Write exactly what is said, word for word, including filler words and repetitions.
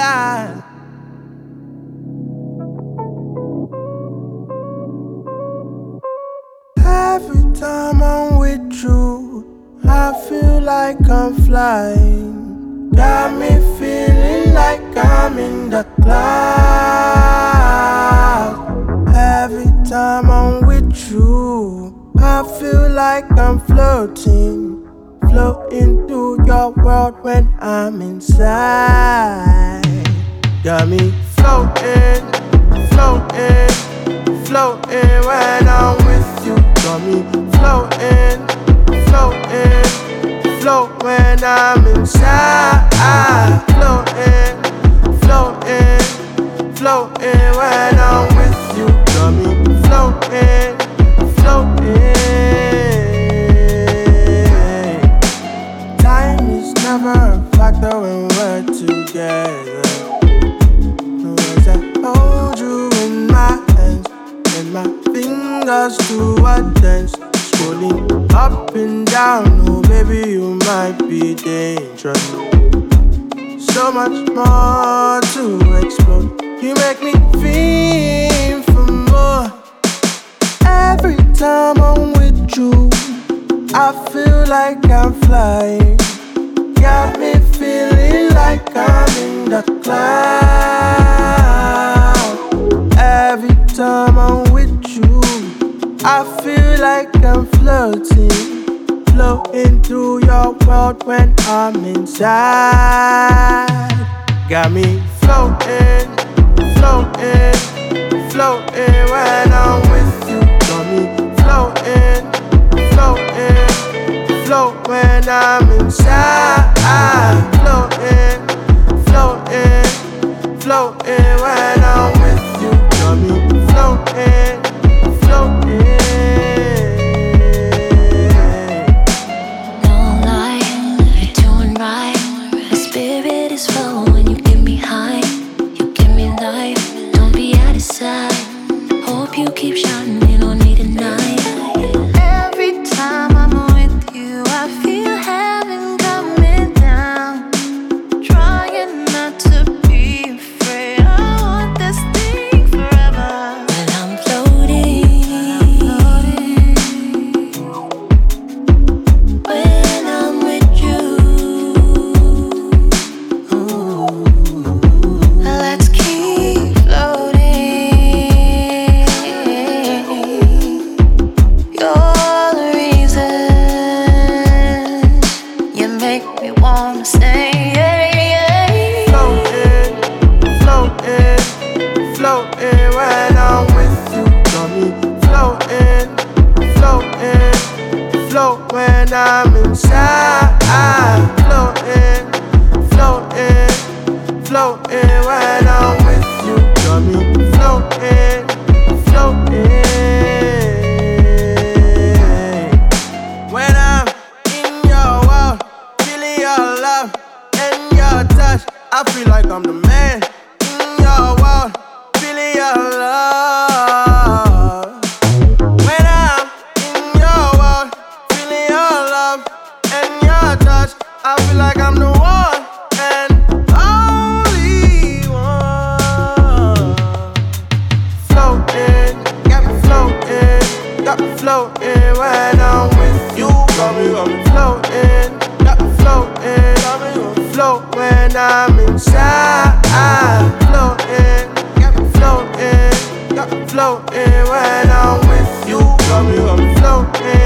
Every time I'm with you, I feel like I'm flying. Got me feeling like I'm in the clouds. Every time I'm with you, I feel like I'm floating. Floating through your world when I'm inside. Got me floating, floating, floating when I'm with you. Got me floating, floating, float when I'm inside. Floating, floating, floating when I'm with you. Got me floating, floating. Time is never a factor when we're together. As I hold you in my hands and my fingers do a dance, scrolling up and down. Oh baby, you might be dangerous. So much more to explore. You make me feel for more. Every time I'm with you, I feel like I'm flying. Got me feeling like I'm in the clouds. Every time I'm with you, I feel like I'm floating. Floating through your world when I'm inside. Got me floating, floating, floating when I'm with you. Got me floating, floating, float when I'm inside. Floating, floating, floating when I'm with you. Got me floating, floating. No lie, you're doing right. My spirit is full when you get me high. You give me life, don't be out of sight. Hope you keep shining on me tonight. Every time I'm with you, I feel heaven coming down. Trying not to be afraid. I want this thing forever. When I'm floating, when I'm with you, ooh, let's keep floating. You're the reason you make me wanna stay. Floating, floating, floating when I'm with you. Got me floating, floating, float when I'm inside. Floating, floating, floating when I'm with you. Got me floating, floating. When I'm in your world, feeling your love and your touch, I feel like I'm the man in your world, feeling your love. When I'm in your world, feeling your love and your touch, I feel like I'm the one and only one. Floating, got me floating, got me floating when I'm with you. Got me, got me floating, got me floating, got me float when I'm inside. Floating, got me floating, got me floating when I'm with you. Got me, got me floating.